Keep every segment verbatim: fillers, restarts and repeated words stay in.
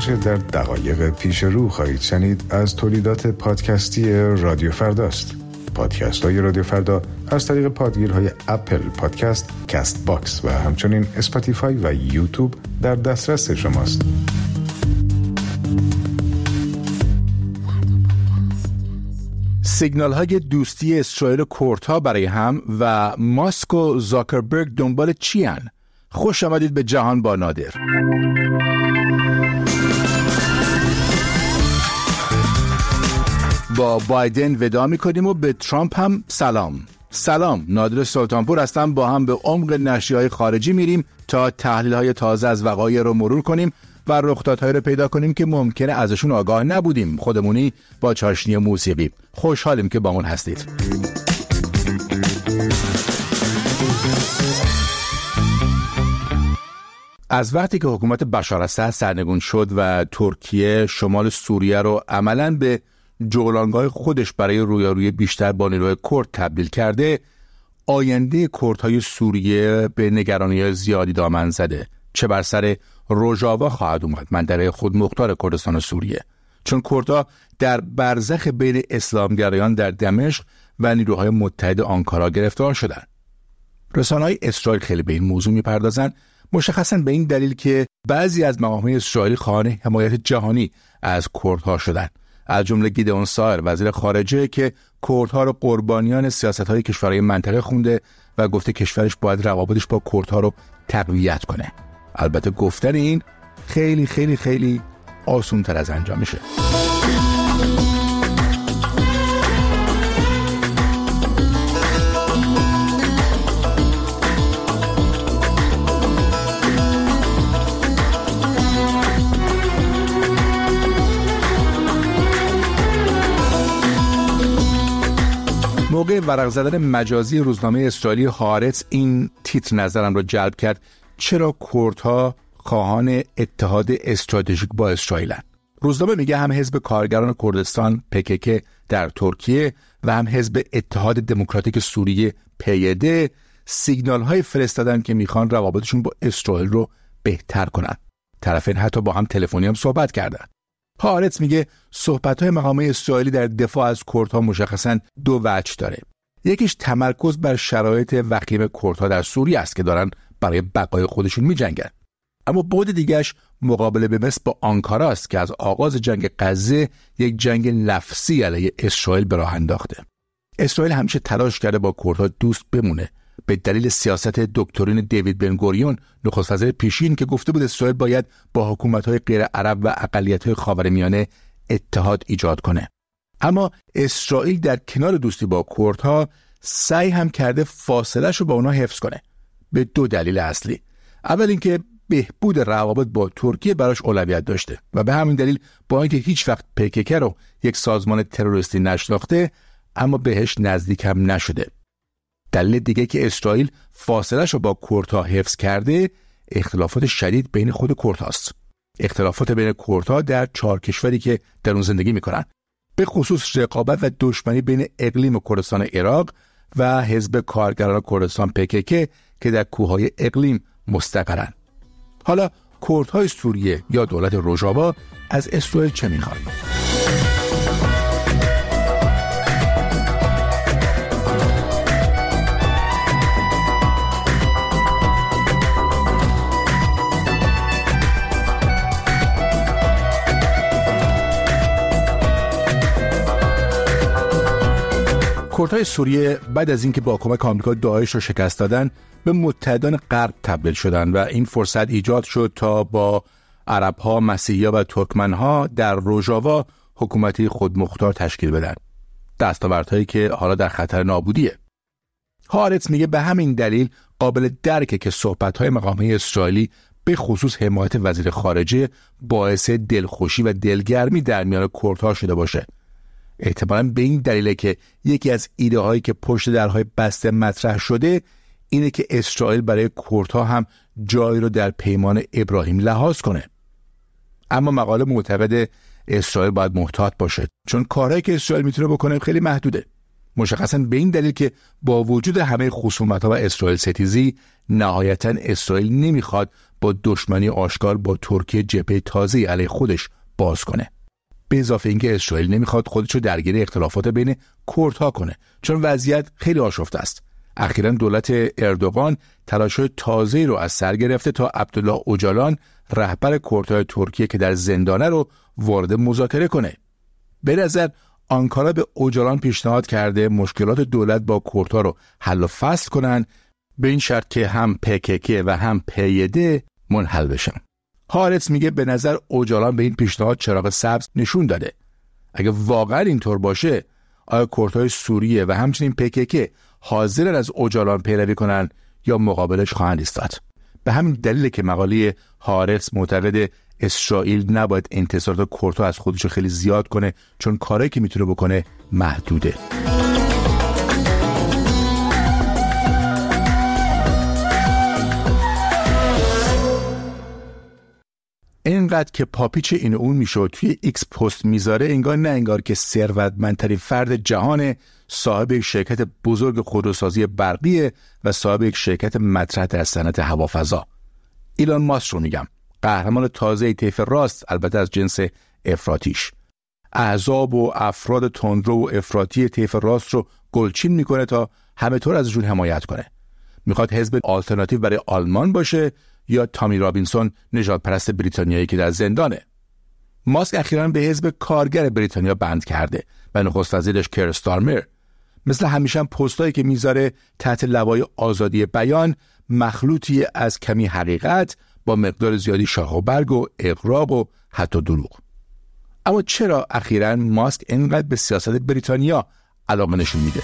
آنچه در دقایق پیش رو خواهید شنید از تولیدات پادکستی رادیو فرداست. پادکست های رادیو فردا از طریق پادگیرهای اپل پادکست، کست باکس و همچنین اسپاتیفای و یوتیوب در دسترس شماست. سیگنال های دوستی اسرائیل و کردها برای هم و ماسک و زاکربرگ دنبال چی هن؟ خوش آمدید به جهان با نادر. با بایدن ودا میکنیم و به ترامپ هم سلام. سلام، نادر سلطانپور هستم. با هم به عمق نشریه‌های خارجی میریم تا تحلیل‌های تازه از وقایع رو مرور کنیم و رخدادهایی رو پیدا کنیم که ممکنه ازشون آگاه نبودیم. خودمونی با چاشنی موسیقی. خوشحالیم که با من هستید. از وقتی که حکومت بشار الاسد سرنگون شد و ترکیه شمال سوریه رو عملاً به جولانگاه خودش برای رویارویی بیشتر با نیروهای کرد تبدیل کرده، آینده کردهای سوریه به نگرانی زیادی دامن زده. چه بر سر روژاوا خواهد اومد، منطقه خودمختار کردستان سوریه، چون کردها در برزخ بین اسلامگرایان در دمشق و نیروهای متحد آنکارا گرفتار شدند. رسانه‌های اسرائیل خیلی به این موضوع می‌پردازند، مشخصاً به این دلیل که بعضی از مقام‌های اسرائیلی خواهان حمایت جهانی از کردها شدند، از جمله گیدئون سایر وزیر خارجه که کردها رو قربانیان سیاست‌های کشورهای منطقه خونده و گفته کشورش باید روابطش با کردها رو تقویت کنه. البته گفتن این خیلی خیلی خیلی آسان‌تر از انجام میشه. موقع ورق زدن مجازی روزنامه اسرائیلی هارتز این تیتر نظرم رو جلب کرد: چرا کردها خواهان اتحاد استراتژیک با اسرائیلند؟ روزنامه میگه هم حزب کارگران کردستان پکک در ترکیه و هم حزب اتحاد دموکراتیک سوریه پی‌ده سیگنال های فرستادن که میخوان روابطشون با اسرائیل رو بهتر کنن. طرفین حتی با هم تلفنی هم صحبت کردن. هارتز میگه صحبت‌های مقامات اسرائیلی در دفاع از کردها مشخصاً دو وجه داره. یکیش تمرکز بر شرایط وخیم کردها در سوریه است که دارن برای بقای خودشون می‌جنگن. اما بعد دیگه‌اش مقابله به مصر با آنکارا است که از آغاز جنگ غزه یک جنگ لفظی علیه اسرائیل به راه انداخته. اسرائیل همیشه تلاش کرده با کردها دوست بمونه به دلیل سیاست دکترین دیوید بن گوریون، نخست وزیر پیشین، که گفته بود اسرائیل باید با حکومت‌های غیر عرب و اقلیت‌های خاورمیانه اتحاد ایجاد کنه. اما اسرائیل در کنار دوستی با کردها سعی هم کرده فاصله‌اش رو با اونها حفظ کنه به دو دلیل اصلی. اول اینکه بهبود روابط با ترکیه براش اولویت داشته و به همین دلیل با اینکه هیچ وقت پکک رو یک سازمان تروریستی نشناخته اما بهش نزدیک هم نشده. دلیل دیگه که اسرائیل فاصله‌اش رو با کردها حفظ کرده اختلافات شدید بین خود کردهاست. اختلافات بین کردها در چهار کشوری که در اون زندگی میکنن، به خصوص رقابت و دشمنی بین اقلیم کردستان عراق و حزب کارگران کردستان پکک که در کوههای اقلیم مستقرن. حالا کردهای سوریه یا دولت روژاوا از اسرائیل چه میخوان؟ کردهای سوریه بعد از اینکه با کمک آمریکا داعش رو شکست دادن به متحدان غرب تبدیل شدن و این فرصت ایجاد شد تا با عرب‌ها، مسیحی‌ها و ترکمن‌ها در روژاوا حکومتی خودمختار تشکیل بدن. دستاوردهایی که حالا در خطر نابودیه. هارتز میگه به همین دلیل قابل درکه که صحبت‌های مقامات اسرائیلی به خصوص حمایت وزیر خارجه باعث دلخوشی و دلگرمی در میان کردها شده باشه. احتمالاً به این دلیله که یکی از ایده هایی که پشت درهای بسته مطرح شده اینه که اسرائیل برای کردها هم جایی رو در پیمان ابراهیم لحاظ کنه. اما مقاله معتقده اسرائیل باید محتاط باشه، چون کارهایی که اسرائیل میتونه بکنه خیلی محدوده. مشخصاً به این دلیل که با وجود همه خصومت‌ها و اسرائیل ستیزی، نهایتاً اسرائیل نمیخواد با دشمنی آشکار با ترکیه جبهه تازه‌ای علیه خودش باز کنه. به اضافه اینکه اسرائیل نمیخواد خودش رو درگیر اختلافات بین کردها کنه، چون وضعیت خیلی آشفته است. اخیراً دولت اردوغان تلاش‌های تازه‌ای رو از سر گرفته تا عبدالله اوجالان، رهبر کردهای ترکیه که در زندانه، رو وارد مذاکره کنه. به نظر آنکارا به اوجالان پیشنهاد کرده مشکلات دولت با کردها رو حل و فصل کنن، به این شرط که هم پی و هم پی دی منحل بشن. هارتز میگه به نظر اوجالان به این پیشنهاد چراغ سبز نشون داده. اگه واقعا اینطور باشه، آیا کردهای سوریه و همچنین پی حاضرن از اوجالان پیروی کنن یا مقابلش خواهند ایستاد؟ به همین دلیل که مقاله هارتز معتقد اسرائیل نباید انتظارات کردها از خودش خیلی زیاد کنه، چون کاری که میتونه بکنه محدوده. اینقدر که پاپیچ این اون میشد توی ایکس پست میذاره، انگار نه انگار که ثروتمندترین فرد جهان، صاحب یک شرکت بزرگ خودروسازی برقیه و صاحب یک شرکت مطرح در صنعت هوافضا. ایلان ماسک رو میگم، قهرمان تازه طیف راست، البته از جنس افراطیش. احزاب و افراد تندرو و افراطی طیف راست رو گلچین میکنه تا همه طور ازشون حمایت کنه. میخواد حزب آلترناتیو برای آلمان باشه یا تامی رابینسون، نژاد پرست بریتانیایی که در زندانه. ماسک اخیراً به حزب کارگر بریتانیا بند کرده و نخست وزیرش کیر استارمر مثل همیشه هم پستایی که میذاره تحت لوای آزادی بیان مخلوطی از کمی حقیقت با مقدار زیادی شاخ و برگ و اغراق و حتی دروغ. اما چرا اخیراً ماسک اینقدر به سیاست بریتانیا علاقه نشون میده؟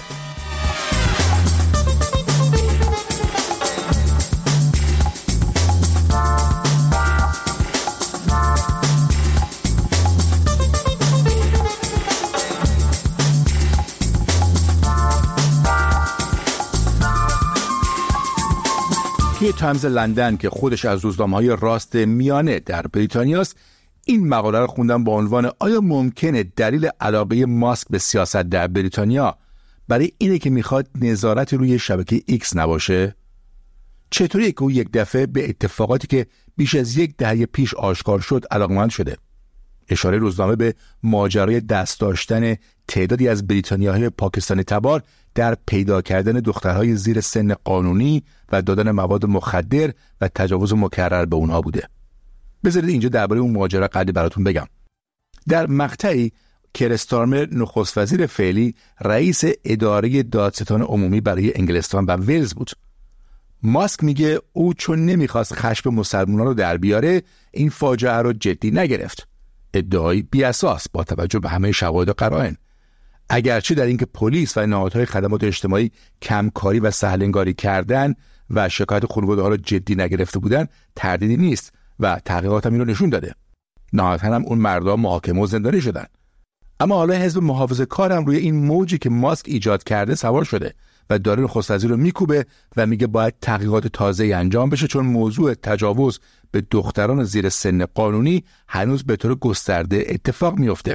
توی تایمز لندن که خودش از روزنامه‌های راست میانه در بریتانیاست، این مقاله رو خوندم با عنوان آیا ممکنه دلیل علاقه ماسک به سیاست در بریتانیا برای اینه که میخواد نظارت روی شبکه ایکس نباشه؟ چطوریه که او یک دفعه به اتفاقاتی که بیش از یک دهه پیش آشکار شد علاقمند شده؟ اشاره روزنامه به ماجرای دست داشتن تعدادی از بریتانیاهای پاکستانی تبار در پیدا کردن دخترهای زیر سن قانونی و دادن مواد مخدر و تجاوز مکرر به اونها بوده. بذارید اینجا درباره اون ماجرا قدری براتون بگم. در مقطعی کیر استارمر، نخست وزیر فعلی، رئیس اداره دادستان عمومی برای انگلستان و ویلز بود. ماسک میگه او چون نمیخواست خشم مسلمانان رو در بیاره، این فاجعه رو جدی نگرفت. ادعایی بی اساس با توجه به همه شواهد و قرائن. اگرچه در اینکه پلیس و نهادهای خدمات اجتماعی کمکاری و سهل‌انگاری کردن و شکایت خانواده‌ها را جدی نگرفته بودن تردیدی نیست و تحقیقات هم این رو نشون داده. نهایتاً هم اون مردم محاکمه و زندانی شدن. اما حالا حزب محافظه‌کار هم روی این موجی که ماسک ایجاد کرده سوار شده و داره نخست وزیر رو میکوبه و میگه باید تحقیقات تازه‌ای انجام بشه، چون موضوع تجاوز به دختران زیر سن قانونی هنوز به طور گسترده اتفاق میفته.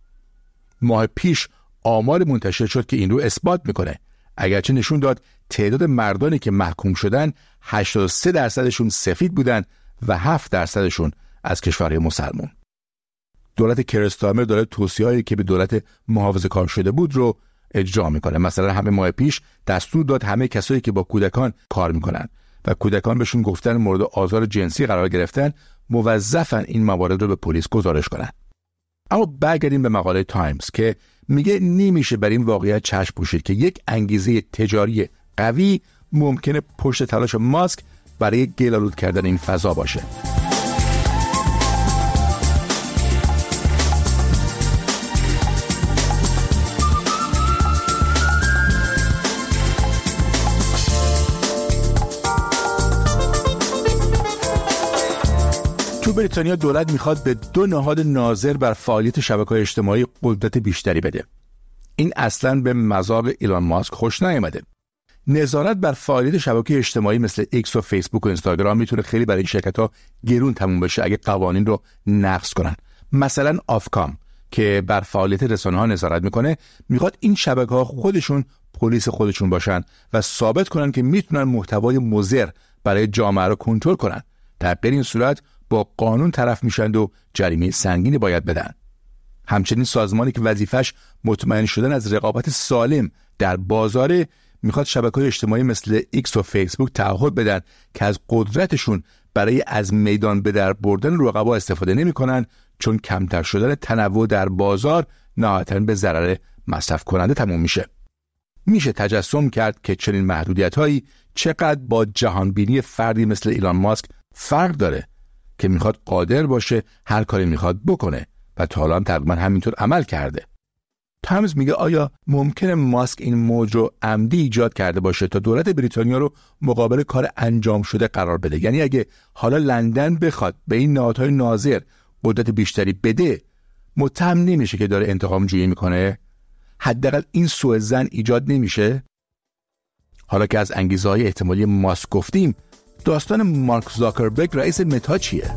ماه پیش آمار منتشر شد که این رو اثبات میکنه. اگرچه نشون داد تعداد مردانی که محکوم شدن هشتاد و سه درصدشون سفید بودن و هفت درصدشون از کشورهای مسلمان. دولت کیر استارمر داره توصیه‌هایی که به دولت محافظه‌کار شده بود رو اجرا میکنه. مثلا همه ماه پیش دستور داد همه کسایی که با کودکان کار میکنن و کودکان بهشون گفتن مورد آزار جنسی قرار گرفتن، موظفن این موارد رو به پلیس گزارش کنن. اما برگردیم به مقاله تایمز که میگه نمیشه بر این واقعیت چشم پوشید که یک انگیزه تجاری قوی ممکنه پشت تلاش ماسک برای گل‌آلود کردن این فضا باشه. تو بریتانیا دولت میخواد به دو نهاد ناظر بر فعالیت شبکه‌های اجتماعی قدرت بیشتری بده. این اصلاً به مذاق ایلان ماسک خوش نیامده. نظارت بر فعالیت شبکه اجتماعی مثل ایکس و فیسبوک و اینستاگرام میتونه خیلی برای این شرکت‌ها گرون تموم بشه اگه قوانین رو نقض کنن. مثلا آفکام که بر فعالیت رسانه‌ها نظارت میکنه میخواد این شبکه‌ها خودشون پلیس خودشون باشن و ثابت کنن که میتونن محتوای مضر برای جامعه رو کنترل کنن. در غیر این صورت با قانون طرف میشن و جریمه سنگینی باید بدن. همچنین سازمانی که وظیفش مطمئن شدن از رقابت سالم در بازار میخواد شبکه‌های اجتماعی مثل ایکس و فیسبوک تعهد بدن که از قدرتشون برای از میدان به در بردن رقبا استفاده نمی‌کنن، چون کمتر شدن تنوع در بازار نهایتاً به ضرر مصرف کننده تموم میشه. میشه تجسم کرد که چنین محدودیت‌هایی چقدر با جهانبینی فردی مثل ایلان ماسک فرق داره که میخواد قادر باشه هر کاری میخواد بکنه و تا حالا هم تقریباً همینطور عمل کرده. تایمز میگه آیا ممکنه ماسک این موج رو عمدی ایجاد کرده باشه تا دولت بریتانیا رو مقابل کار انجام شده قرار بده؟ یعنی اگه حالا لندن بخواد به این نهادهای ناظر قدرت بیشتری بده، متهم نمیشه که داره انتقام جویی میکنه؟ حداقل این سوء ظن ایجاد نمیشه؟ حالا که از انگیزه‌های احتمالی ماسک گفتیم، داستان مارک زاکربرگ رئیس متا چیه؟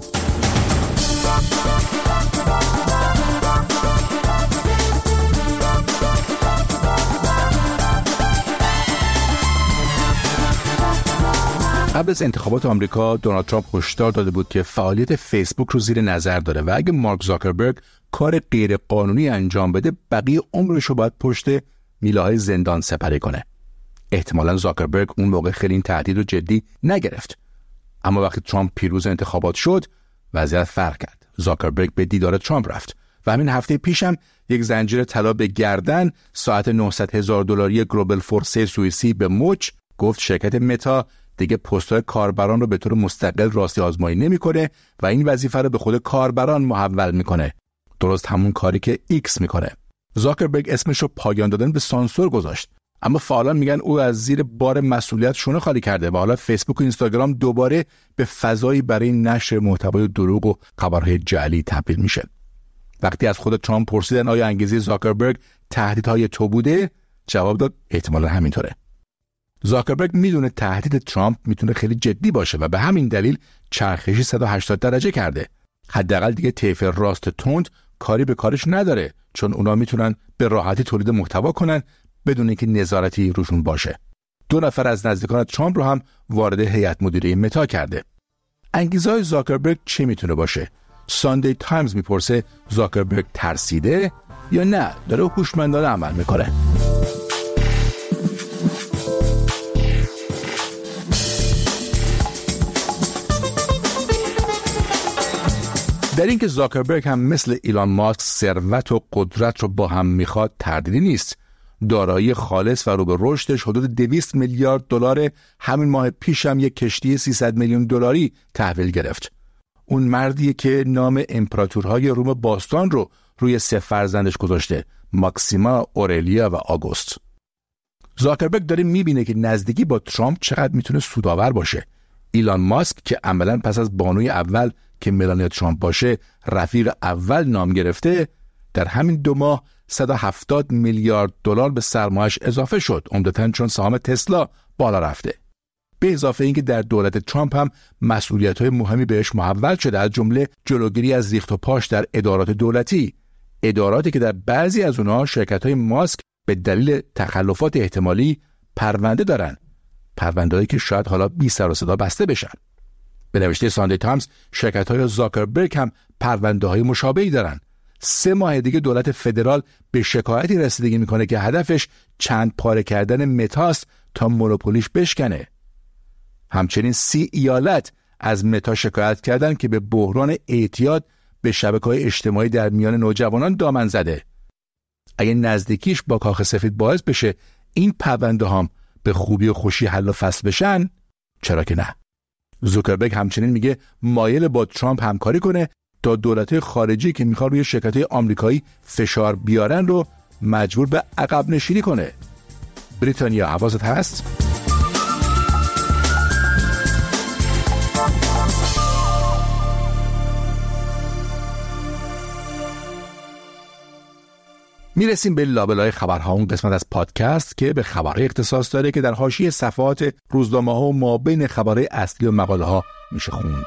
قبل از انتخابات آمریکا دونالد ترامپ هشدار داده بود که فعالیت فیسبوک رو زیر نظر داره و اگه مارک زاکربرگ کار غیر قانونی انجام بده، بقیه عمرش رو باید پشت میله‌های زندان سپری کنه. احتمالاً زاکربرگ اون موقع خیلی این تهدید رو جدی نگرفت، اما وقتی ترامپ پیروز انتخابات شد وضعیت فرق کرد. زاکربرگ به دیدار ترامپ رفت و همین هفته پیشم یک زنجیر طلا به گردن، ساعت نهصد هزار دلاری گلوبال فورس سوئیسی به مچ، گفت شرکت متا دیگه پست‌های کاربران رو به طور مستقل راستی آزمایی نمی‌کنه و این وظیفه رو به خود کاربران محول می‌کنه. درست همون کاری که ایکس می‌کنه. زاکربرگ اسمش رو پایان دادن به سانسور گذاشت، اما فعالان میگن او از زیر بار مسئولیت شونه خالی کرده و حالا فیسبوک و اینستاگرام دوباره به فضایی برای نشر محتوای دروغ و خبرهای جعلی تبدیل میشه. وقتی از خود ترامپ پرسیدن آیا انگیزه زاکربرگ تهدیدهای تو بوده، جواب داد احتمالاً همینطوره. زاکربرگ میدونه تهدید ترامپ میتونه خیلی جدی باشه و به همین دلیل چرخشی صد و هشتاد درجه کرده. حداقل دیگه طیف راست تند کاری به کارش نداره، چون اونا میتونن به راحتی تولید محتوا کنن بدون اینکه نظارتی روشون باشه. دو نفر از نزدیکان ترامپ رو هم وارد هیئت مدیره متا کرده. انگیزه‌های زاکربرگ چی میتونه باشه؟ ساندی تایمز میپرسه زاکربرگ ترسیده یا نه داره هوشمندانه عمل میکنه؟ در اینکه زاکربرگ هم مثل ایلان ماسک ثروت و قدرت رو با هم میخواد تردیدی نیست. دارایی خالص و رو به رشدش حدود دویست میلیارد دلار، همین ماه پیش هم یک کشتی سیصد میلیون دلاری تحویل گرفت. اون مردیه که نام امپراتورهای روم باستان رو روی سه فرزندش گذاشته، ماکسیما، اورلیا و آگوست. زاکربرگ داره میبینه که نزدیکی با ترامپ چقدر میتونه سودآور باشه. ایلان ماسک که عملاً پس از بانوی اول که ملانیا ترامپ باشه رفیق اول نام گرفته، در همین دو ماه صد و هفتاد میلیارد دلار به سرمایه‌اش اضافه شد، عمدتاً چون سهام تسلا بالا رفته. به اضافه اینکه در دولت ترامپ هم مسئولیت‌های مهمی بهش محول شده، از جمله جلوگیری از ریخت و پاش در ادارات دولتی، اداراتی که در بعضی از اونها شرکت‌های ماسک به دلیل تخلفات احتمالی پرونده دارن، پرونده‌ای که شاید حالا بی سر و صدا بسته بشن. به نوشته ساندی تایمز شرکت‌های زاکربرگ هم پرونده‌های مشابهی دارن. سه ماه دیگه دولت فدرال به شکایتی رسیدگی میکنه که هدفش چند پاره کردن متاست تا مونوپولیش بشکنه. همچنین سی ایالت از متا شکایت کردن که به بحران اعتیاد به شبکه‌های اجتماعی در میان نوجوانان دامن زده. اگه نزدیکیش با کاخ سفید باعث بشه این پرونده هم به خوبی و خوشی حل و فصل بشن، چرا که نه؟ زاکربرگ همچنین میگه مایل با ترامپ همکاری کنه تا دولت‌های خارجی که میخوان روی شرکت‌های آمریکایی فشار بیارن رو مجبور به عقب نشینی کنه. بریتانیا حواست هست؟ میرسیم به لابلای خبرها، اون قسمت از پادکست که به خبرهای اختصاص داره که در حاشیه صفحات روزنامه‌ها و مابین خبرهای اصلی و مقاله‌ها میشه خوند.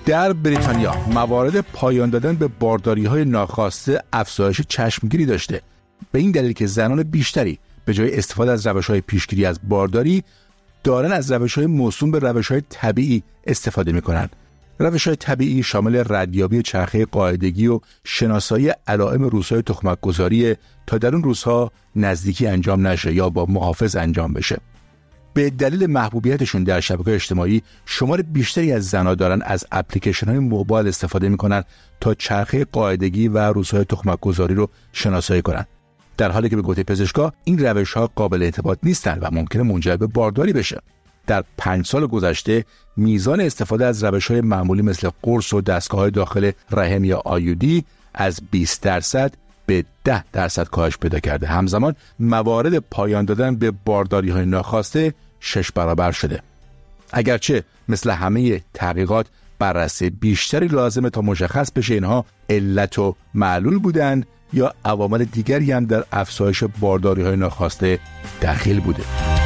در بریتانیا موارد پایان دادن به بارداری‌های ناخواسته افزایش چشمگیری داشته، به این دلیل که زنان بیشتری به جای استفاده از روش‌های پیشگیری از بارداری دارن از روش‌های موسوم به روش‌های طبیعی استفاده می‌کنند. روش‌های طبیعی شامل ردیابی چرخه قاعدگی و شناسایی علائم روزهای تخمک‌گذاری تا در اون روزها نزدیکی انجام نشه یا با محافظ انجام بشه. به دلیل محبوبیتشون در شبکه‌های اجتماعی شمار بیشتری از زن‌ها دارن از اپلیکیشن‌های موبایل استفاده می‌کنن تا چرخه قاعدگی و روزهای تخمک‌گذاری رو شناسایی کنن، در حالی که به گفته پزشکا این روش‌ها قابل اعتماد نیستن و ممکنه منجر به بارداری بشه. در پنج سال گذشته میزان استفاده از روش‌های معمولی مثل قرص و دستگاه‌های داخل رحم یا آیودی از بیست درصد به ده درصد کاهش پیدا کرده. همزمان موارد پایان دادن به بارداری‌های ناخواسته شش برابر شده. اگرچه مثل همه تحقیقات بررسی بیشتری لازمه تا مشخص بشه اینها علت و معلول بودند یا عوامل دیگری هم در افزایش بارداری‌های ناخواسته دخیل بوده.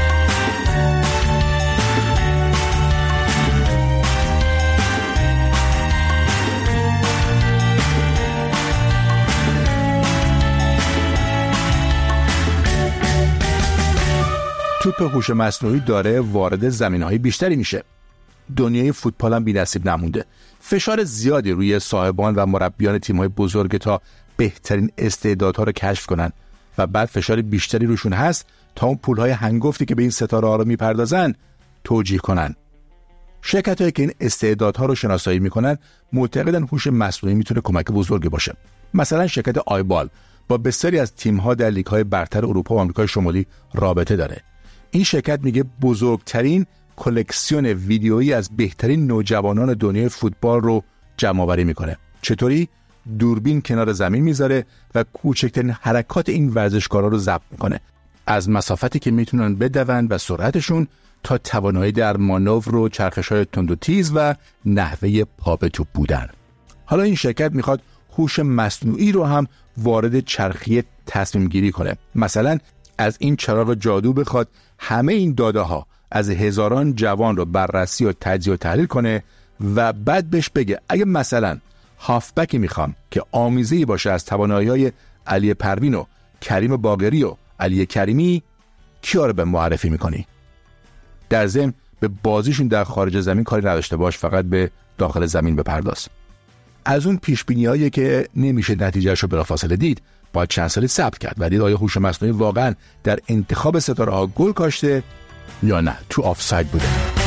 توپ هوش مصنوعی داره وارد زمین‌های بیشتری میشه. دنیای فوتبال هم بی‌نصیب نمونده. فشار زیادی روی صاحبان و مربیان تیم‌های بزرگ تا بهترین استعدادها رو کشف کنن و بعد فشار بیشتری روشون هست تا اون پول‌های هنگفتی که به این ستاره‌ها رو میپردازن توجیه کنن. شرکت‌هایی که این استعدادها رو شناسایی میکنن معتقدن هوش مصنوعی میتونه کمک بزرگی باشه. مثلا شرکت آیبال با بسیاری از تیم‌ها در لیگ‌های برتر اروپا و آمریکای شمالی رابطه داره. این شرکت میگه بزرگترین کلکسیون ویدیویی از بهترین نوجوانان دنیای فوتبال رو جمع آوری میکنه. چطوری؟ دوربین کنار زمین میذاره و کوچکترین حرکات این ورزشکارا رو ضبط میکنه، از مسافتی که میتونن بدون و سرعتشون تا توانایی در مانور و چرخش‌های تند و تیز و نحوه پا به توپ بودن. حالا این شرکت میخواد هوش مصنوعی رو هم وارد چرخیه تصمیم گیری کنه. مثلا از این چراغ جادو بخواد همه این داده ها از هزاران جوان رو بررسی و تجزیه و تحلیل کنه و بعد بهش بگه اگه مثلا هافبکی میخوام که آمیزه‌ای باشه از توانایی‌های علی پروین و کریم باقری و علی کریمی، کیا رو به معرفی میکنی؟ در ضمن به بازیشون در خارج زمین کاری نداشته باش، فقط به داخل زمین بپرداز. از اون پیشبینی‌هایی که نمیشه نتیجهشو بلافاصله دید، باید چند سالی صبر کرد و دید آیا هوش مصنوعی واقعا در انتخاب ستاره‌ها گل کاشته یا نه تو آفساید بوده.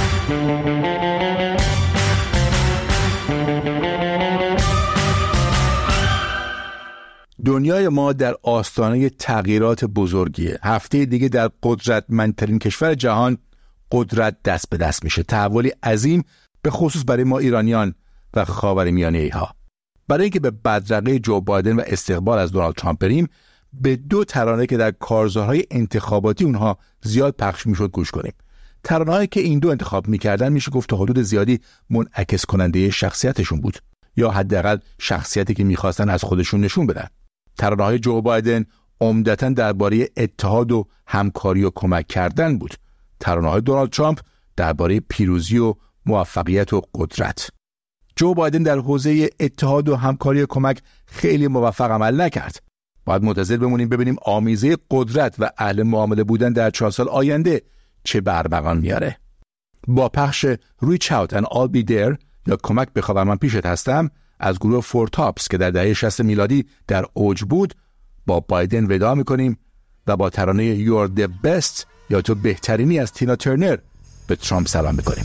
دنیای ما در آستانه تغییرات بزرگیه. هفته دیگه در قدرتمندترین کشور جهان قدرت دست به دست میشه. تحولی عظیم به خصوص برای ما ایرانیان و خاورمیانه‌ای ها. برای اینکه به بدرقه جو بایدن و استقبال از دونالد ترامپ بریم، به دو ترانه که در کارزارهای انتخاباتی اونها زیاد پخش میشد گوش کنیم. ترانه‌هایی که این دو انتخاب میکردن میشه گفت تا حدود زیادی منعکس کننده شخصیتشون بود، یا حداقل شخصیتی که میخواستن از خودشون نشون بدن. ترانه‌های جو بایدن عمدتاً درباره اتحاد و همکاری و کمک کردن بود. ترانه‌های دونالد ترامپ درباره پیروزی و موفقیت و قدرت. جو بایدن در حوزه اتحاد و همکاری و کمک خیلی موفق عمل نکرد. باید منتظر بمونیم ببینیم آمیزه قدرت و اهل معامله بودن در چهار سال آینده چه برمغان میاره. با پخش Reach Out and I'll Be There یا کمک بخواه من پیشت هستم از گروه فور تاپس که در دهه شصت میلادی در اوج بود با بایدن ودا میکنیم و با ترانه You're the Best یا تو بهترینی از تینا ترنر به ترامپ سلام میکنیم.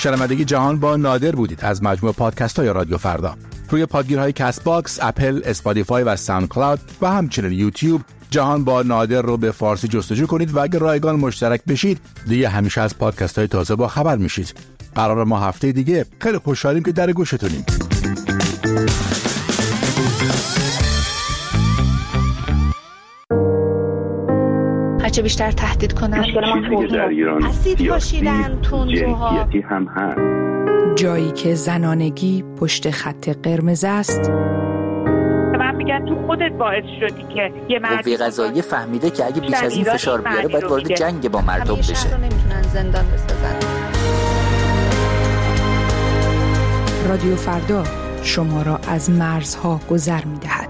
شنوندگی جهان با نادر بودید از مجموعه پادکست های رادیو فردا. روی پادگیرهای کست باکس، اپل، اسپاتیفای و ساوند کلاود و همچنین یوتیوب جهان با نادر رو به فارسی جستجو کنید و اگر رایگان مشترک بشید دیگه همیشه از پادکست های تازه با خبر میشید. قرار ما هفته دیگه خیلی خوشحالیم که در گوشتونیم. هرچه بیشتر تهدید کنن مشکل ما توضیح اسید پاشیدن تندروها هم هست. جایی که زنانگی پشت خط قرمز است. من میگم تو خودت باعث شدی که یه مرد قوه قضاییه فهمیده که اگه بیش از این فشار بیاره باید وارد جنگ با مردم بشه. رو نمیتونن زندان بسازن. رادیو فردا شما را از مرزها گذر میدهد.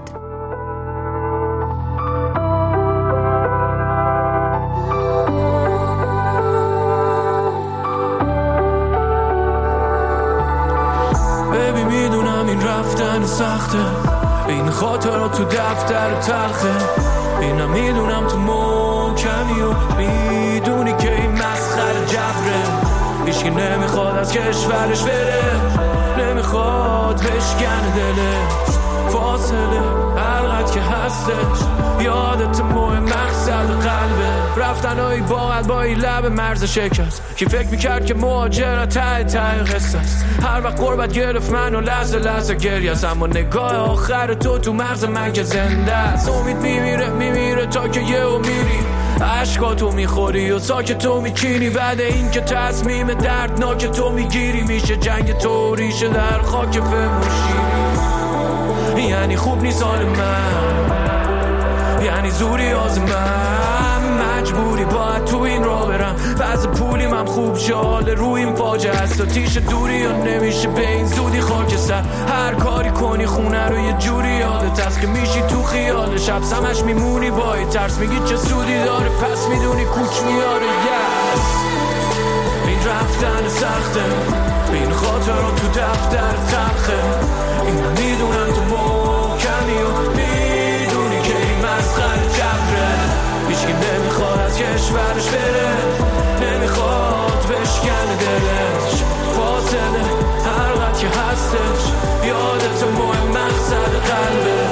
ببی میدونم این رفتن سخته، این خاطرات تو دفتر تلخه، اینم میدونم تو محکمی و میدونی که این مسخره جبره. هیچکی نمیخواد از کشورش بره، نمیخواد بشکنه دلش، فاصله حلقت که هستش یادت مهم مقصد قلبه. رفتنهایی باید با این لب مرز شکست، کی فکر میکرد که مهاجرت ته ته قصه است. هر وقت قربت گرفت منو لحظه لحظه گریه است، اما نگاه آخر تو تو مغز من که زنده است. امید میمیره میمیره تا که یه و میری، عشقاتو میخوری و ساکت تو میچینی. بعد این که تصمیم دردناک تو میگیری، میشه جنگ تو ریشه در خاک فموشی. یعنی خوب نیست حال من، یعنی زوری از من، مجبوری باید تو این را برم. بعض پولیم هم خوب شاله روی این فاجعه است و تیش دوری یا نمیشه به این زودی خاکستر. هر کاری کنی خونه رو یه جوری یادت هست که میشی تو خیال شب سمش میمونی با این ترس. میگی چه سودی داره پس میدونی کوچ میاره. yes. این رفتن سخته، این خاطرات تو دفتر تلخه، این میدونم تو محکمی و میدونی که این مسخره جبره. هیچکی نمیخواد از کشورش بره، نمیخواد بشکنه دلش، فاصله حلقت که هستش یادت مهم مقصد قلبه.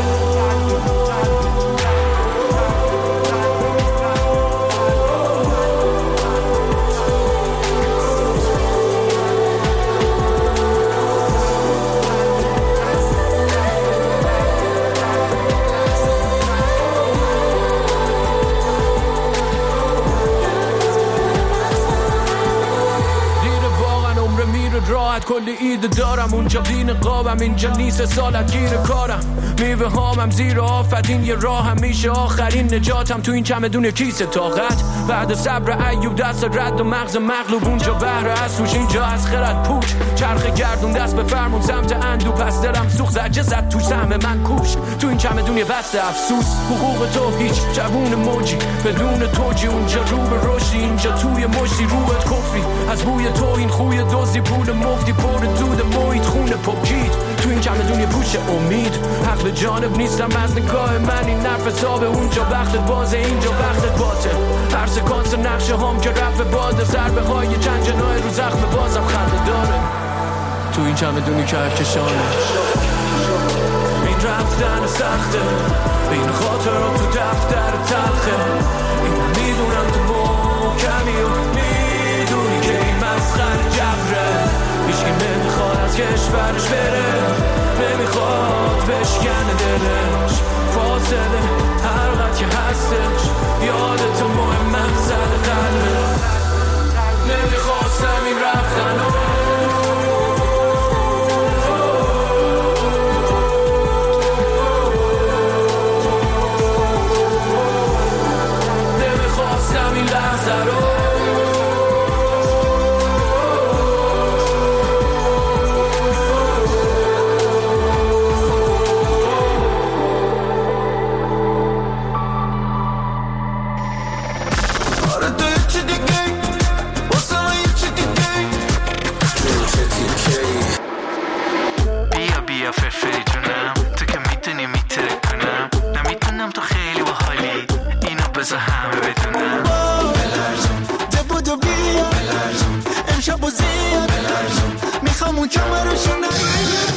راحت کلی ایده دارم، اونجا دین قابم اینجا نیست سالت گیر کارم. میوه هامم زیر آفت، این یه راه هم میشه آخرین نجاتم. تو این چمدون کیسه طاقت بعد صبر ایوب دست رد و مغز مغلوب. اونجا بهر اسوش اینجا از خرد پوچ، چرخ گردون دست به فرمون سمت اندو. پس دلم سوخ زجه زد توش سهم من کوش. تو این چمدون یه بسته افسوس، حقوق تو هیچ جوون موجی بدون توجی. اونجا رو به رشدی، اینجا توی مشتی روت کفری. از بوی تو این خوی دوزی پول مفتی پر دود محیط خونه پوکید. تو این چمدون یه پوش امید، حق به جانب نیستم از نگاه من. این نرف حسابه، اونجا وقتت بازه اینجا وقتت باته. هر سکانس نقشه هم که رفت باده، ضربه های چند جنای رو زخم بازم خنده داره. تو این چمدونی که کشانه، این رفتن سخته، این خاطرات تو دفتر تلخه، این میدونم تو محکمی و میدونی که این مسخره جبره. هیچکی نمیخواد از کشورش بره، نمیخواد بشکنه دلش، فاصله حلقت که هستش یادت مهم مقصد قلبه. نمیخواستم این رفتن رو، نمیخواستم این لحظه رو. نمیاد میخوام اون کمرشو نمیاد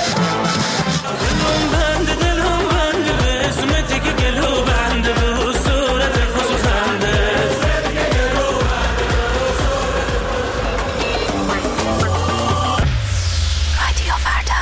دلم بنده دلم بنده به اسمتی که گلو بنده به صورت خوش خنده رادیو فردا.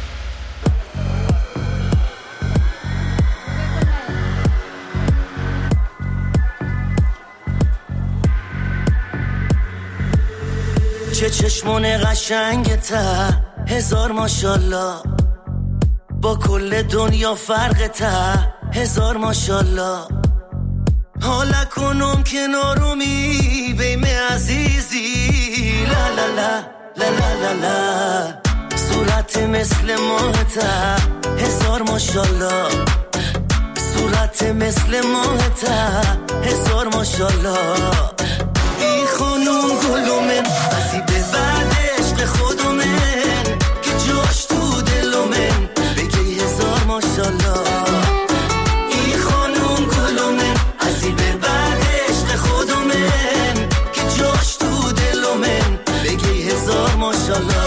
چه چشمون قشنگته هزار ماشالله با کل دنیا فرقته هزار ماشالله حالا کنم کنارومی بیم عزیزی لا لا لا لا لا لا لا صورت مثل ماهته هزار ماشالله صورت مثل ماهته هزار ماشالله ای خانوم گلومن ازی به بعد عشق خودمن که جاش تو دلومن بگی هزار ماشالله ای خانوم گلومن ازی به بعد عشق خودمن که جاش تو دلومن بگی هزار ماشالله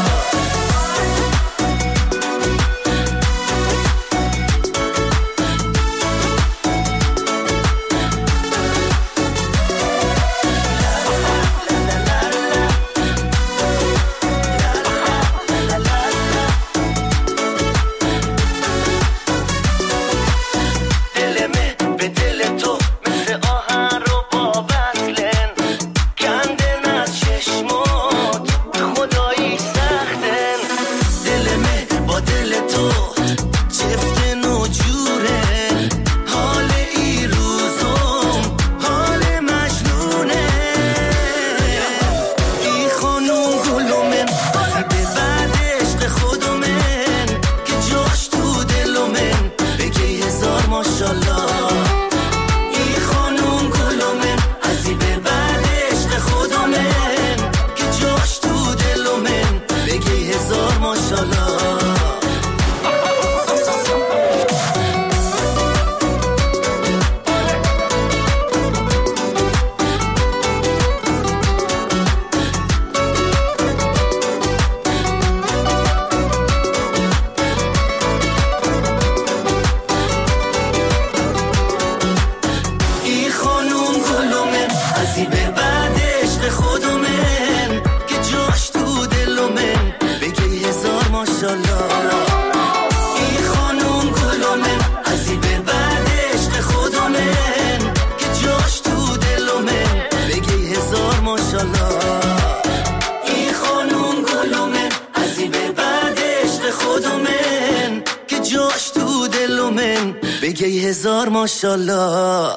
بگی هزار ماشالله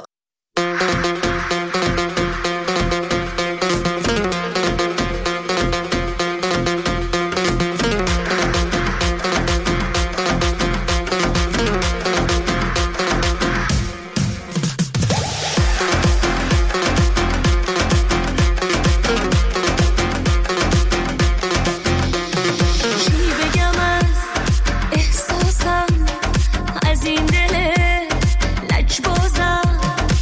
از این دل لج بازم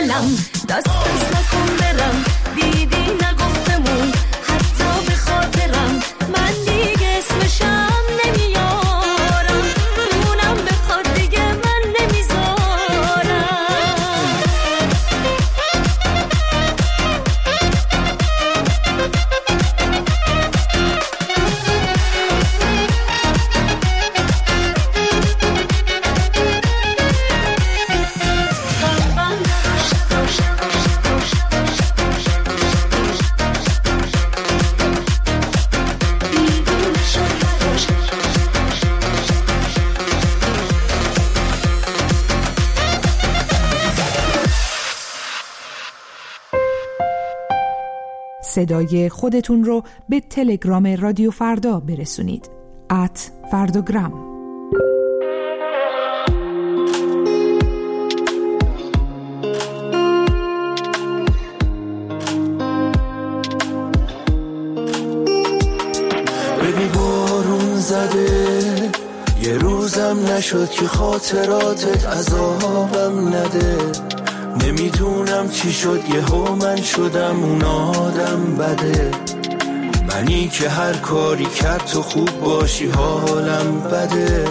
دلم دست دست نکن برم دیدی نگفتمون حتی به خاطرم من دیگه اسمشم نمیارم اونم بخواد دیگه من نمیذارم صدای خودتون رو به تلگرام رادیو فردا برسونید. ات فرداگرام. ببین بارون زده یه روزم نشد که خاطراتت عذابم نده نمیدونم چی شد یهو من شدم اون آدم بده منی که هر کاری کرد تو خوب باشی حالم بده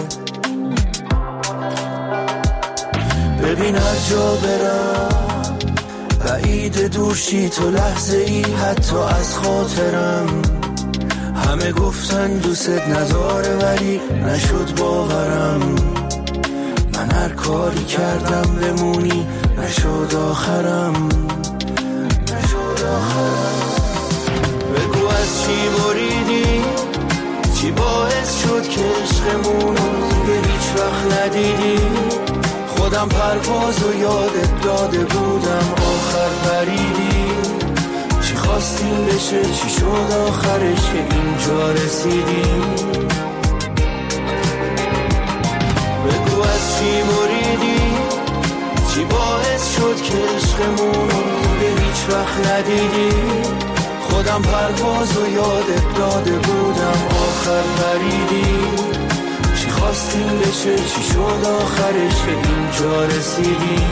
ببین هر جا برم بعید دورشی تو لحظه ای حتی از خاطرم همه گفتن دوست نداره ولی نشد باورم من هر کاری کردم بمونی نشد آخرم نشد آخرم بگو از چی بریدی چی باعث شد که عشقمونو دیگه هیچ وقت ندیدی خودم پرواز و یادت داده بودم آخر پریدی چی خواستیم بشه چی شد آخرش که اینجا رسیدی بگو از چی بریدی چی باعث شد که عشقمونو دیگه هیچ وقت ندیدی خودم پرواز و یادت داده بودم آخر پریدی چی خواستیم بشه چی شد آخرش که اینجا رسیدی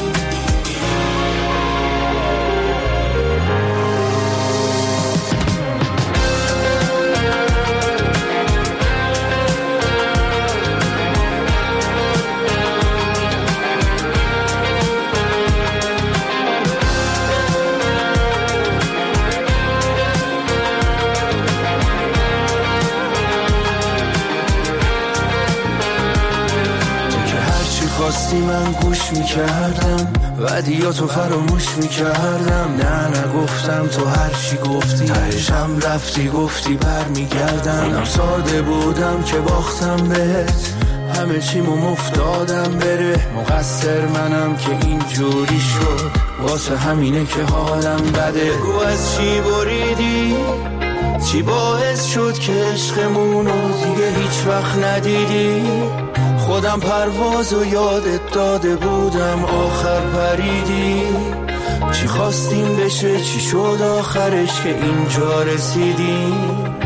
خواستی من گوش میکردم ودیاتو فراموش میکردم نه نگفتم تو هر چی گفتی تهشم رفتی گفتی بر میگردم خودم ساده بودم که باختم بهت همه چیمو مفتادم بره مقصر منم که اینجوری شد واسه همینه که حالم بده بگو از چی بریدی چی باعث شد که عشقمونو دیگه هیچ وقت ندیدی خودم پرواز و یادت داده بودم آخر پریدی چی خواستیم بشه چی شد آخرش که اینجا رسیدی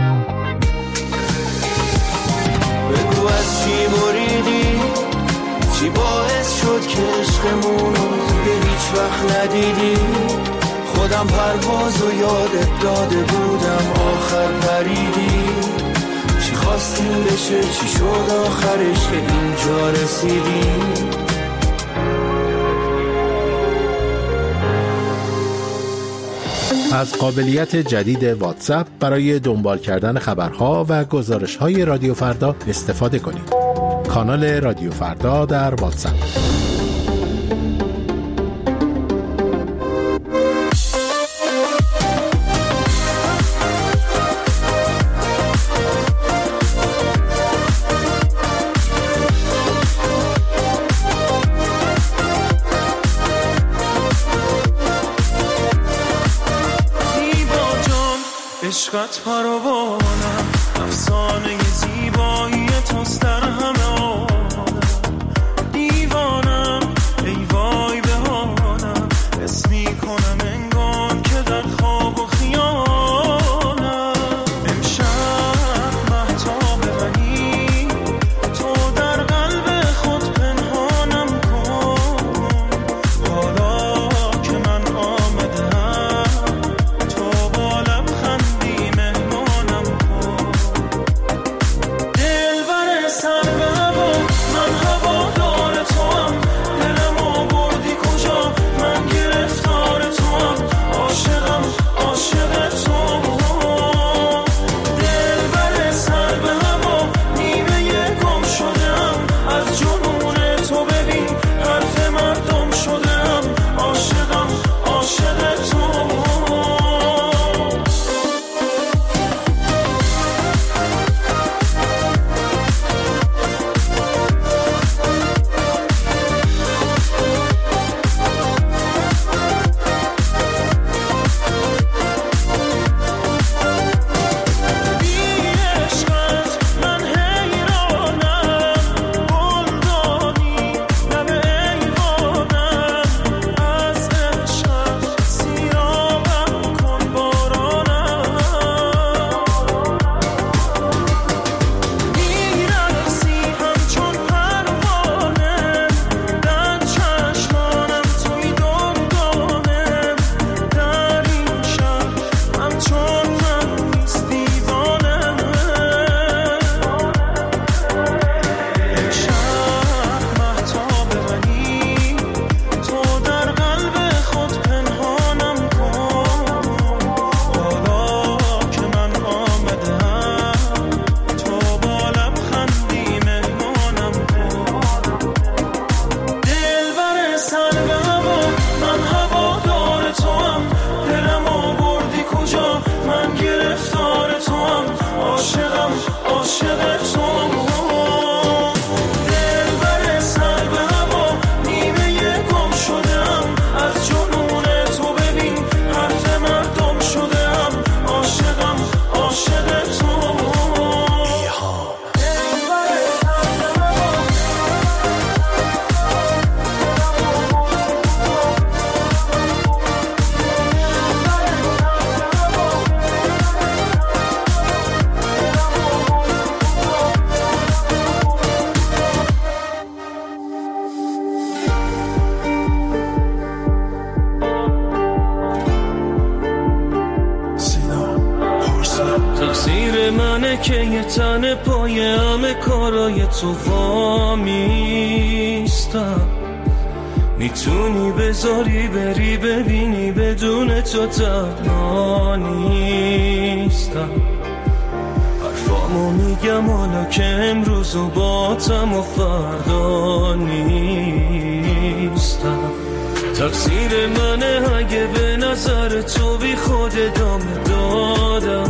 بگو از چی بریدی چی باعث شد که عشقمونو دیگه هیچ وقت ندیدی خودم پرواز و یادت داده بودم آخر پریدی چی خواستیم بشه چی شد آخرش که اینجا رسیدی از قابلیت جدید واتساپ برای دنبال کردن خبرها و گزارش‌های رادیو فردا استفاده کنید. کانال رادیو فردا در واتساپ. عشقت پروانم افسانه زیبایی توست در همه عالم دیوانم ای وای بهانم حس میکنم انگار که در خواب و خیالم امشب مهتاب منی تو در قلب خود پنهانم کن حالا تقصیر منه که یه تن پای همه کارای تو وامیستم. میتونی بذاری بری ببینی بدون تو تنها نیستم. حرفامو میگم حالا که امروز و باتم و فردا نیستم. تقصیر منه اگه به نظر تو بی خود ادامه دادم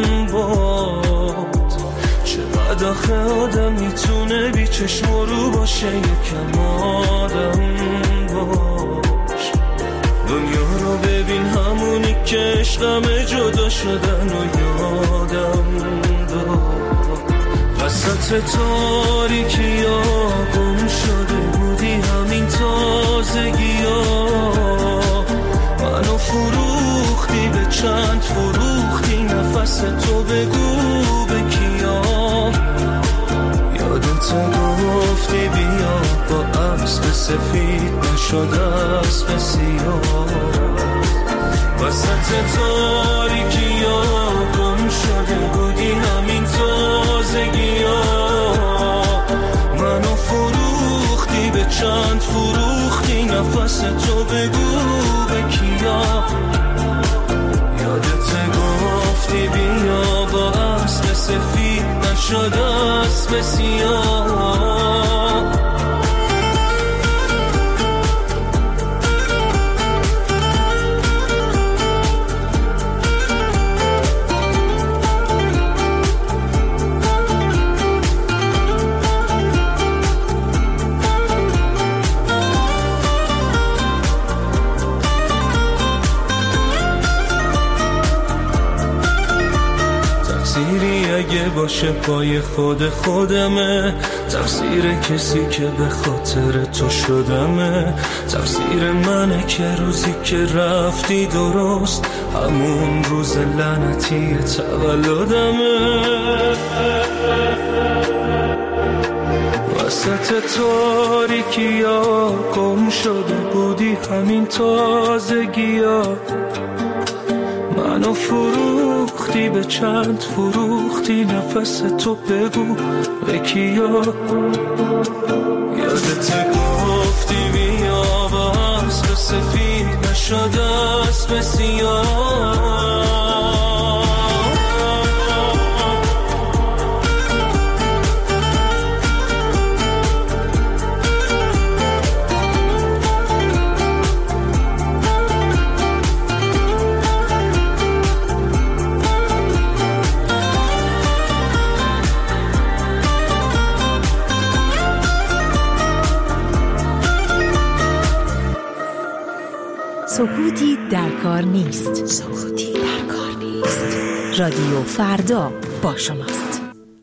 باد. چقدر آخه آدم میتونه بی چشم رو باشه یکم آدم باش. دنیا رو ببین همونی که عشقمه جدا شدن و یادم داد. وسط تاریکی ها گم شده بودی همین تازگی ها. منو فروختی به چند فروختی نفس تو بگو به کیا. یادت گفتی بیا با اسب سفید نشد اسب سیاه. وسط تاریکی ها گم شده بودی همین تازگی ها. منو فروختی به چند فروختی نفس تو بگو به کیا. یادت گفتی بیا با اسب سفید نشد اسب سیاه. اگه باشه پای خود خودمه. تقصیر کسی که به خاطر تو شدمه. تقصیر منه که روزی که رفتی درست همون روز لعنتی تولدمه. وسط تاریکی ها گم شده بودی همین تازگی ها. منو فروختی به چند فروختی نفس تو بگو به کیا. یادت گفتی بیا با اسب سفید نشد اسب سیاه. سکوتی در کار نیست. سکوتی در کار نیست. رادیو فردا با شماست.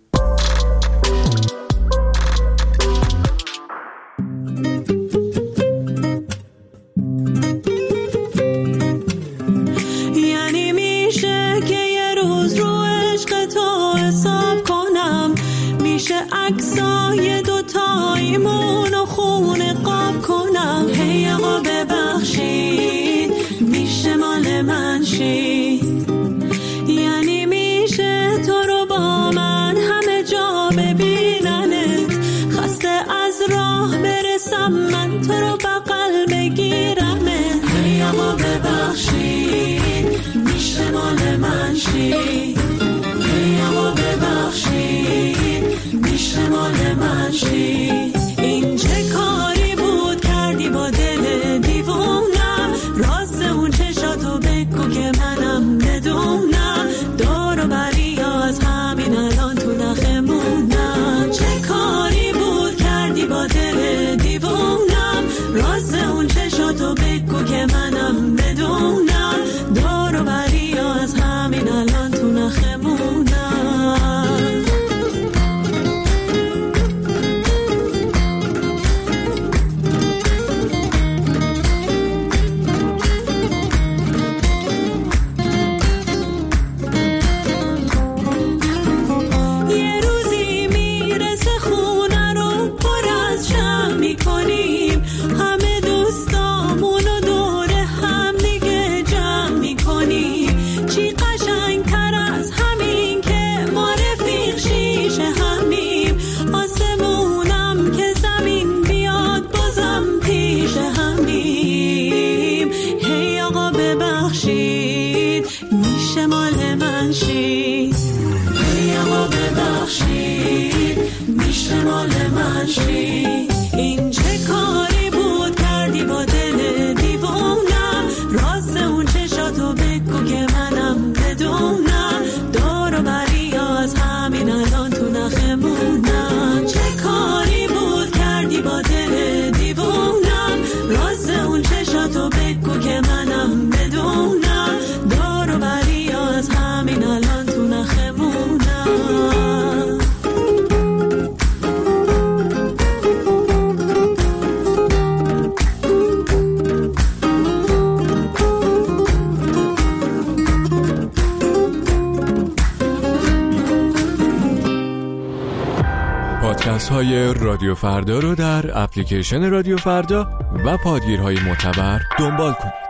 یعنی میشه که یه روز رو عشق تو حساب کنم. میشه عکسای دوتاییمون و خونه قاب کنم. هی آقا ببخشید میشه مال من شید. یعنی میشه تو رو با من همه جا ببیننت. خسته از راه برسم من تو رو بغل بگیرمت. هی آقا ببخشید میشه مال من شید. هی آقا ببخشید میشه مال من شید. این چه کاری بود کردی با دل دیوونم. راز اون چشاتو بگو که منم بدونم. دور و بری از همین الان تو نخمونم. چه کاری بود کردی با دل دیوونم. راز اون چشاتو بگو که منم بدونم. دور و بری از همین الان تو نخمونم. میشه مال من شید بیم و ببخشید میشه مال من شید این چه کاری بود کردی با دل دیوونم راست اون چشاتو بگو که منم بدونم دور و بری از همین الان تو نخمونم چه کاری بود کردی با دل دیوونم راست اون چشاتو بگو که منم بدونم دور و بری از همین الان تو نخمونم پادکست های رادیو فردا رو در اپلیکیشن رادیو فردا و پادگیرهای معتبر دنبال کنید.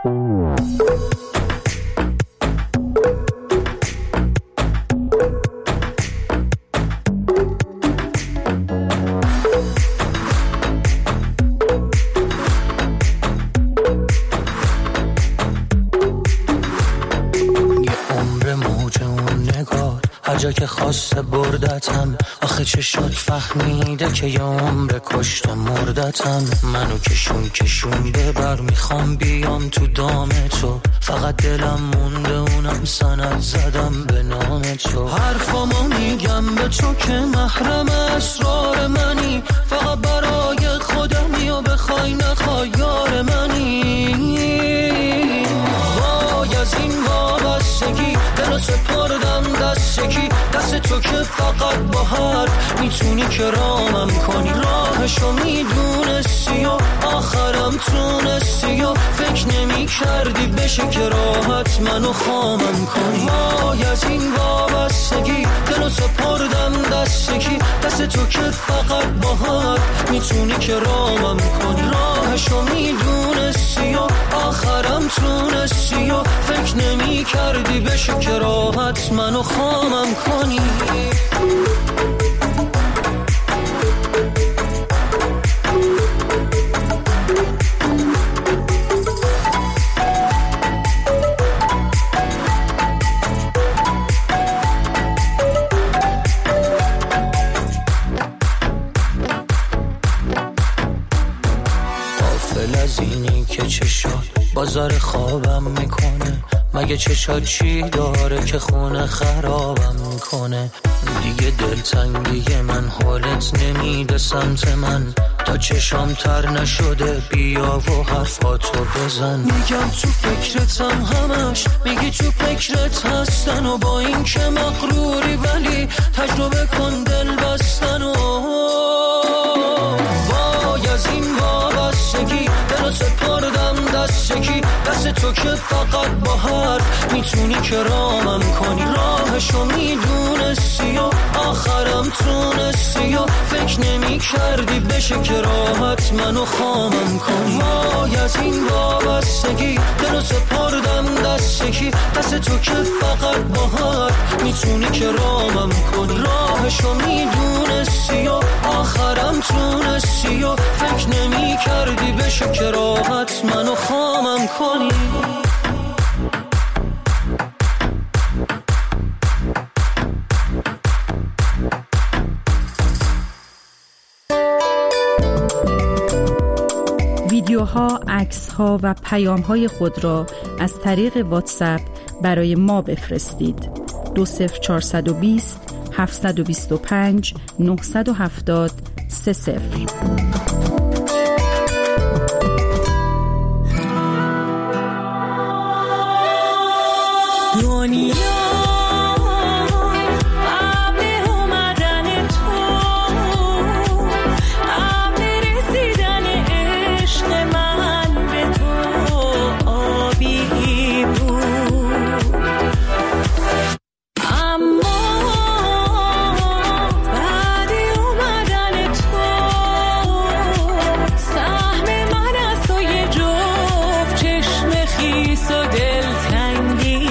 جا که خواسته بردتم آخه چه شد فهمیده که یه عمر کشته مردتم منو کشون کشون ببر میخوام بیام تو دام تو فقط دلم مونده اونم سند زدم به نام تو حرفامو میگم به تو که محرم اسرار منی فقط برای خودمی و بخوای نخوای یار منی وای از این وابستگی دلو سپردم دستگی دست تو که فقط با حرف میتونی که رامم کنی راهشو میدونستی و آخرم تونستی و فکر نمی کردی بشه که راحت منو خامم کنی وای از این وابستگی دلو سپردم دستگی دست تو که فقط با حرف میتونی که رامم کنی راهشو میدونستی و آخرم تونستی و فکر نمی کردی بشه که راحت منو خامم کنی غافل از اینی که چه شد بازار خوابم میکنه مگه چشات چی داره که خونه خرابم میکنه دیگه دلتنگی من حالت نمیده سمت من تا چشام تر نشده بیا و حرفاتو بزن میگم تو فکرتم همش میگی تو فکرت هستن و با این که مغروری ولی تجربه کن دل بستن و وای از این وابستگی دلو سپردم دستگی دست تو که فقط با حرف میتونی که رامم کنی راهشو میدونستی و آخرم تونستی و فکر نمی کردی بشه که راحت منو خامم کنی وای از این وابستگی دلو سپردم دستگی دست تو که فقط با حرف میتونی که رامم کنی راهشو میدونستی و آخرم تونستی و فکر نمی کردی بشه که راحت منو خامم کنی ویدیوها، عکس‌ها و پیام‌های خود را از طریق واتساپ برای ما بفرستید. دو صفر چهارصد و بیست هفتصد و بیست و پنج نهصد و هفتاد سه صفر. دنیا قبل اومدن تو قبل رسیدن عشق من به تو آبی بود اما بعد اومدن تو سهم من از تو یه جفت چشم خیس و دلتنگی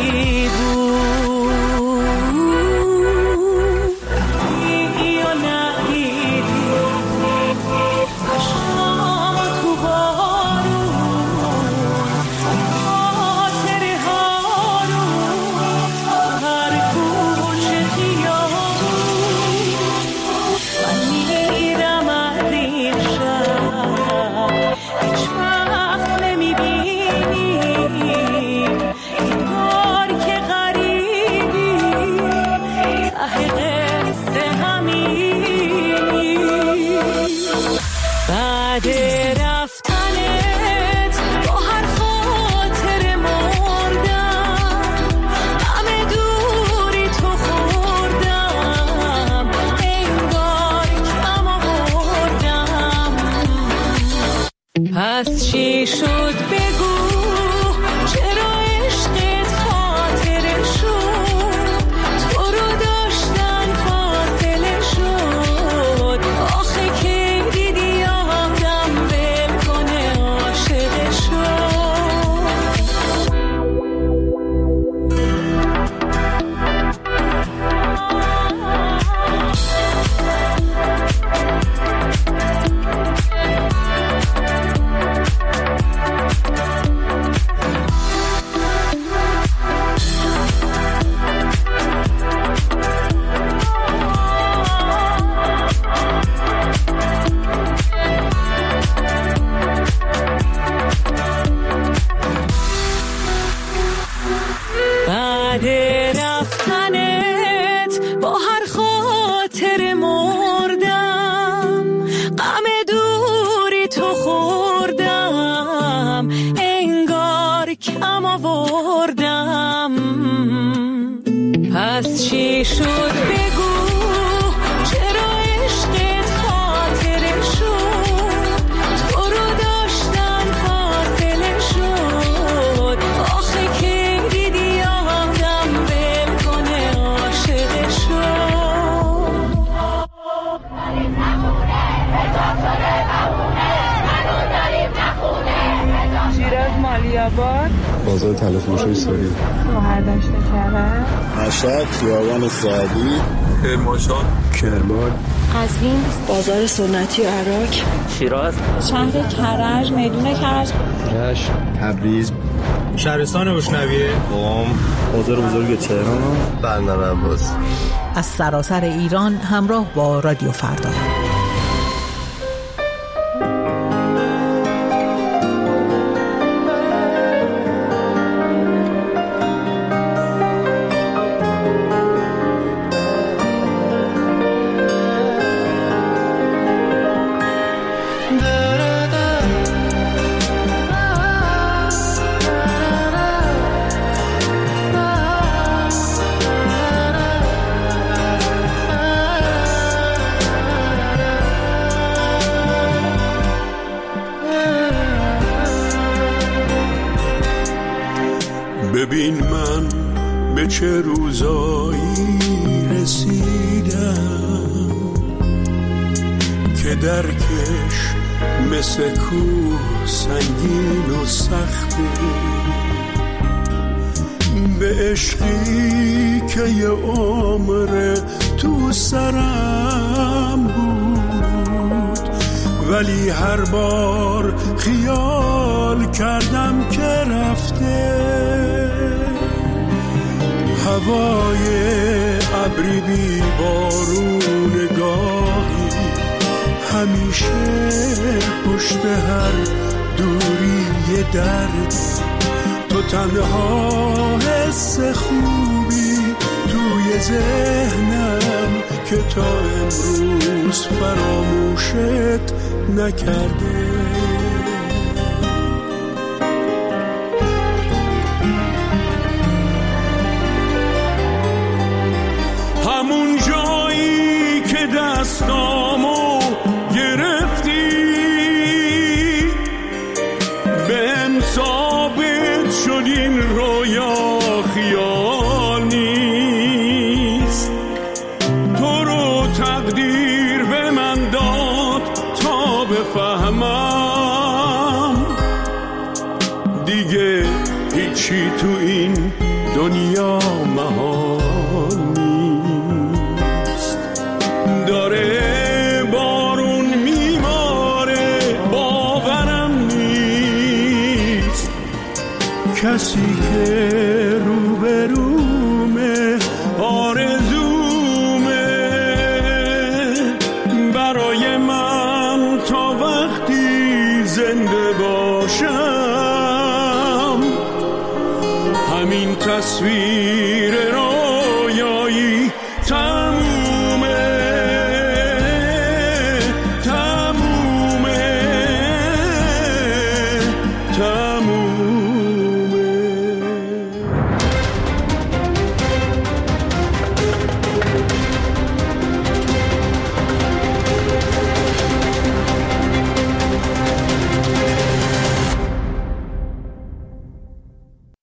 آوردم. پس چی شد بگو، چرا عشقت خاطره شد؟ تو رو داشتم فاصله شد. آخه که دیدی آدم ول کنه عاشق شد. شیراز مالیاباد، بازار تلفروشی ساری، شوهر داشته کرد، مشهد، خیابان سعدی، کرمانشاه، کرمان، قزوین، بازار سنتی عراق، شیراز، شهر کرج، میدون کرج، رشت، تبریز، شهرستان اشنویه، قم، بازار بزرگ تهران، بندر عباس. از سراسر ایران همراه با رادیو فردا. ببین من به چه روزایی رسیدم که درکش مثل کوه سنگین و سخته، به عشقی که یه عمر تو سرم بود، ولی هر بار خیال کردم که رفته. هوای ابری بی بارون گاهی همیشه پشت هر دوری یه درد. تو تنها حس خوبی توی ذهنم که تا امروز فراموشت نکرده. همون جایی که دستامو گرفتی بهم ثابت شد این رویا خیال نیست. تو رو تقدیر به من داد تا بفهمم دیگه هیچی تو این دنیا محال نیست. داره بارون میباره باورم نیست، کسی که روبرومه آرزومه برای من تا وقتی زنده باشم. همین تصویر